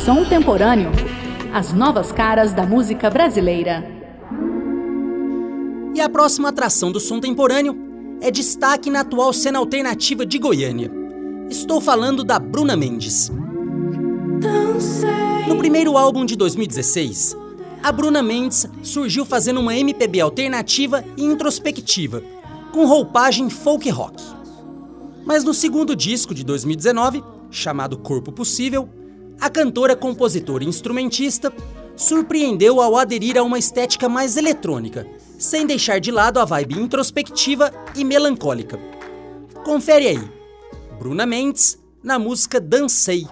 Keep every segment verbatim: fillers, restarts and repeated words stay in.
Som Temporâneo. As novas caras da música brasileira. E a próxima atração do Som Temporâneo é destaque na atual cena alternativa de Goiânia. Estou falando da Bruna Mendes. No primeiro álbum de dois mil e dezesseis, a Bruna Mendes surgiu fazendo uma M P B alternativa e introspectiva, com roupagem folk rock. Mas no segundo disco de dois mil e dezenove, chamado Corpo Possível, a cantora, compositora e instrumentista surpreendeu ao aderir a uma estética mais eletrônica, sem deixar de lado a vibe introspectiva e melancólica. Confere aí, Bruna Mendes na música Dancei.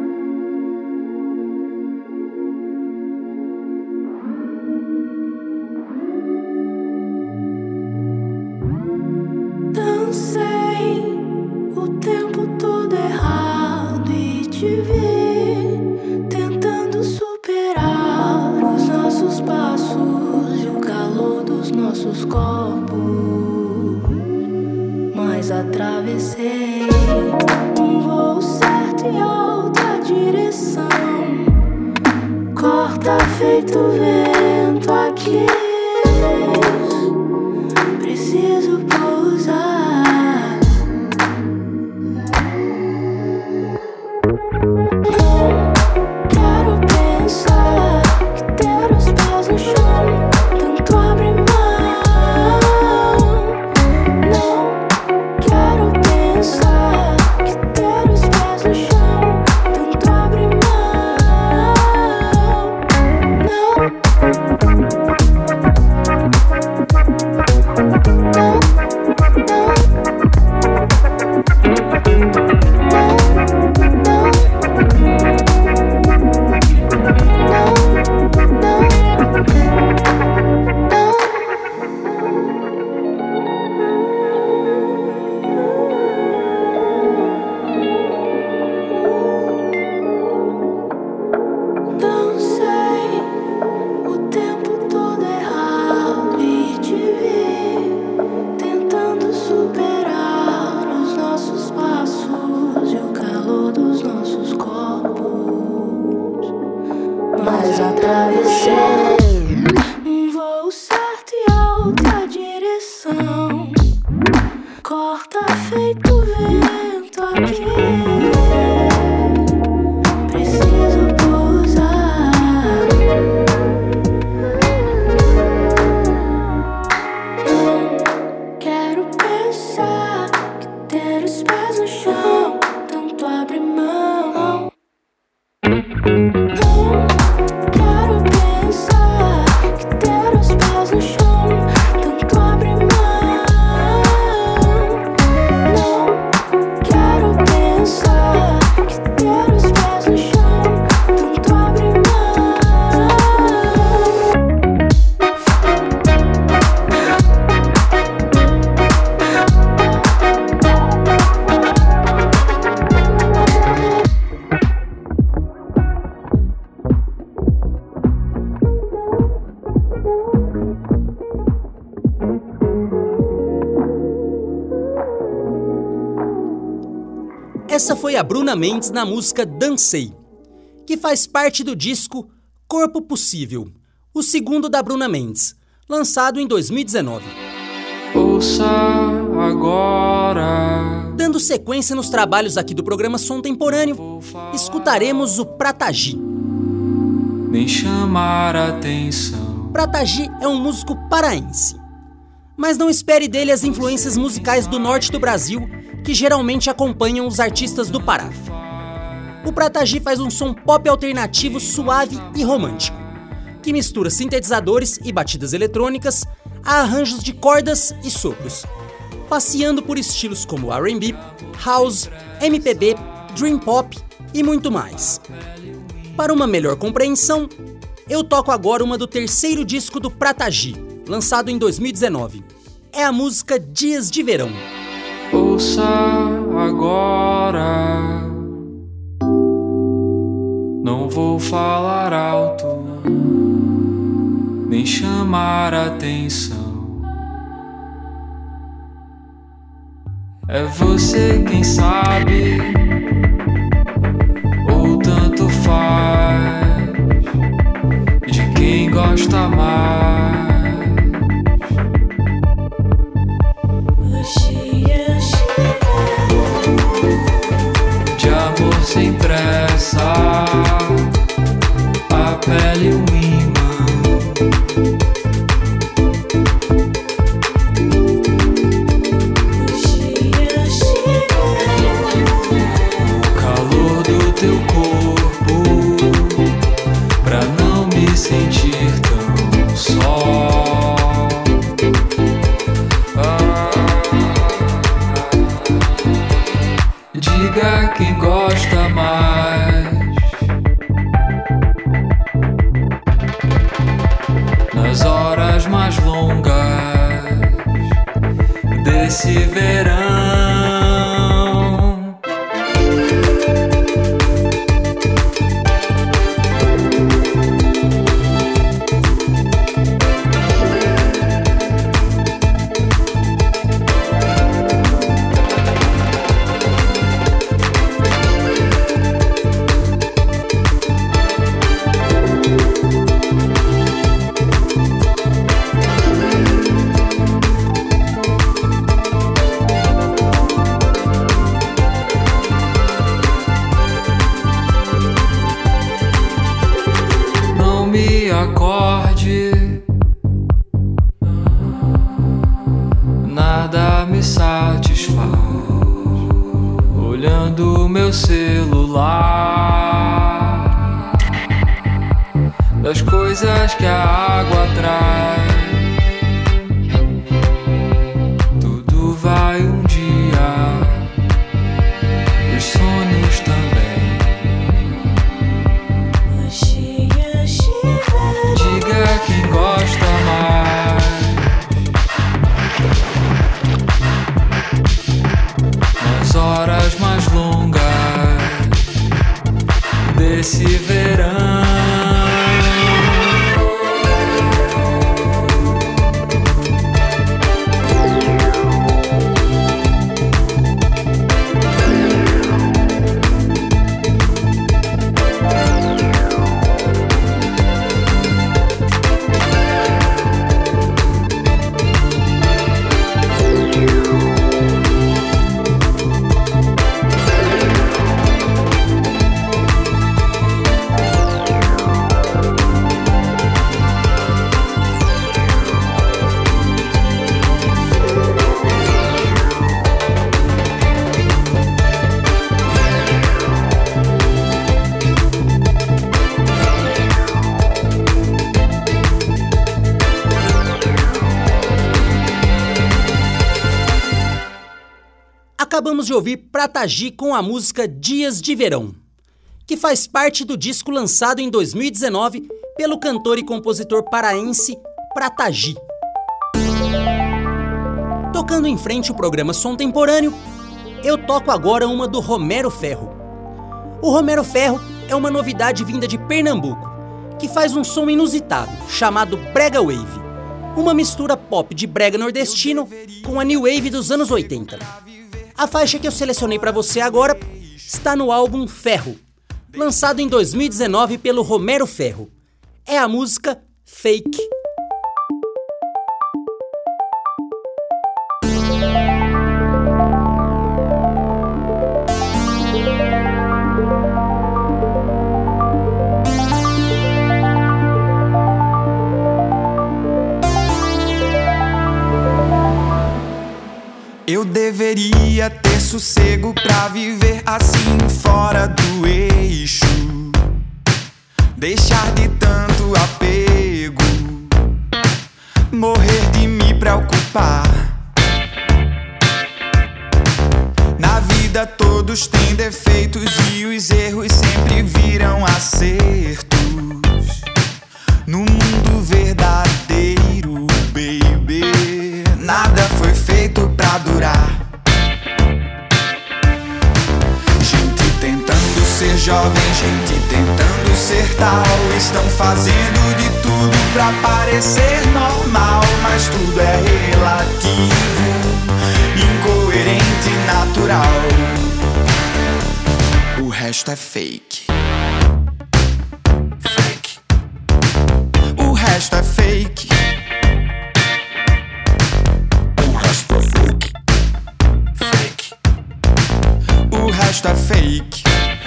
Dancei o tempo todo errado e te vi tentando superar os nossos passos e o calor dos nossos corpos, mas atravessei um voo certo em outra direção. Corta feito vento aqui, preciso pousar. Um voo certo e outra direção. Corta feito vento aqui, preciso pousar. Não quero pensar que ter os pés no chão tanto abre mão. Essa foi a Bruna Mendes na música Dancei, que faz parte do disco Corpo Possível, o segundo da Bruna Mendes, lançado em dois mil e dezenove. Ouça agora. Dando sequência nos trabalhos aqui do programa Som Temporâneo, escutaremos o Pratagi. Nem chamar atenção. Pratagi é um músico paraense, mas não espere dele as influências musicais do norte do Brasil, que geralmente acompanham os artistas do Pará. O Pratagi faz um som pop alternativo suave e romântico, que mistura sintetizadores e batidas eletrônicas a arranjos de cordas e sopros, passeando por estilos como R and B, House, M P B, Dream Pop e muito mais. Para uma melhor compreensão, eu toco agora uma do terceiro disco do Pratagi, lançado em dois mil e dezenove. É a música Dias de Verão. Ouça agora. Não vou falar alto, nem chamar atenção. É você quem sabe, ou tanto faz. gosta mais de amor sem pressa, a pele um imã. O calor do teu corpo, pra não me sentir tão só. Ah, diga quem gosta mais nas horas mais longas desse verão. Acorde, nada me satisfaz. Olhando meu celular, das coisas que a água traz, tudo vai um dia, os sonhos também. Diga quem gosta mais nas horas mais longas desse verão. Acabamos de ouvir Prata Gil com a música Dias de Verão, que faz parte do disco lançado em dois mil e dezenove pelo cantor e compositor paraense Prata Gil. Tocando em frente o programa Som Temporâneo, eu toco agora uma do Romero Ferro. O Romero Ferro é uma novidade vinda de Pernambuco, que faz um som inusitado, chamado Brega Wave, uma mistura pop de brega nordestino com a New Wave dos anos oitenta. A faixa que eu selecionei para você agora está no álbum Ferro, lançado em dois mil e dezenove pelo Romero Ferro. É a música Fake. Eu deveria ter sossego pra viver assim fora do eixo, deixar de tanto apego, morrer de me preocupar. Na vida todos têm defeitos e os erros sempre viram acertos. No mundo verdadeiro, baby, nada foi feito pra durar. Gente tentando ser jovem, gente tentando ser tal, estão fazendo de tudo pra parecer normal, mas tudo é relativo, incoerente e natural. O resto é fake. Fake. O resto resto é fake. O resto é fake. Fake. O resto é fake.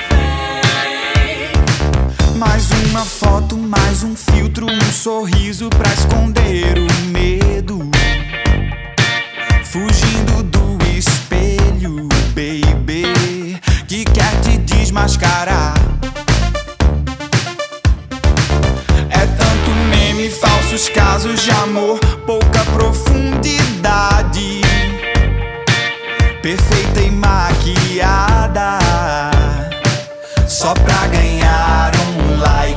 Mais uma foto, mais um filtro, um sorriso pra esconder o medo. Fugindo do espelho, baby, que quer te desmascarar. É tanto meme, falsos casos de amor, pouca profundidade, perfeita e maquiada, só pra ganhar um like.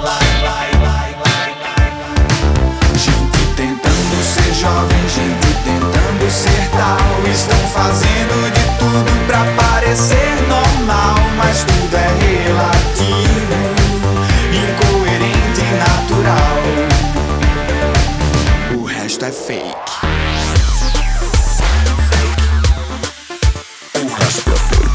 Gente tentando ser jovem, gente tentando ser tal, estão fazendo de tudo pra parecer normal, mas tudo é relativo, incoerente e natural. O resto é fake. O resto é fake.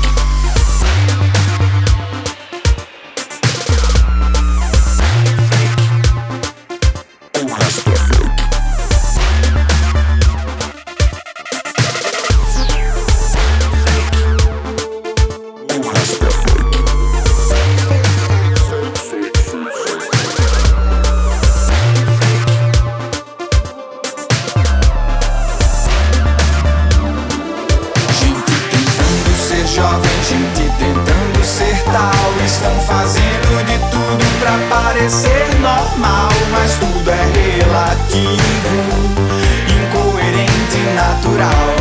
Jovem, gente tentando ser tal, estão fazendo de tudo pra parecer normal, mas tudo é relativo, incoerente e natural.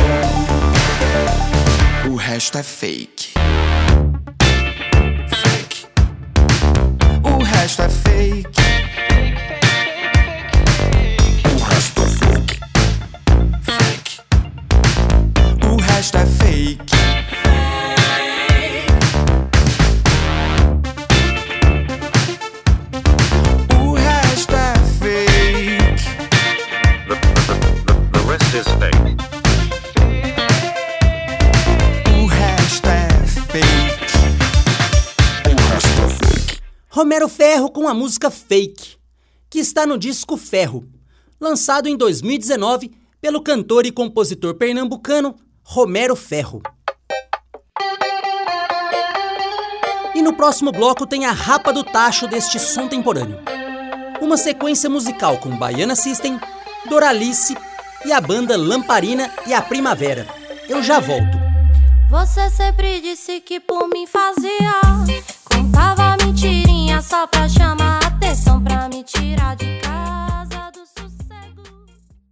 O resto é fake. Fake. O resto é fake. O resto é fake. Fake. O resto é fake. Is fake. O resto é fake. O resto é fake. Romero Ferro com a música Fake, que está no disco Ferro, lançado em dois mil e dezenove pelo cantor e compositor pernambucano Romero Ferro. E no próximo bloco tem a rapa do tacho deste som temporâneo. Uma sequência musical com Baiana System, Doralice e a banda Lamparina e a Primavera. Eu já volto. Você sempre disse que por mim fazia, contava mentirinha só pra chamar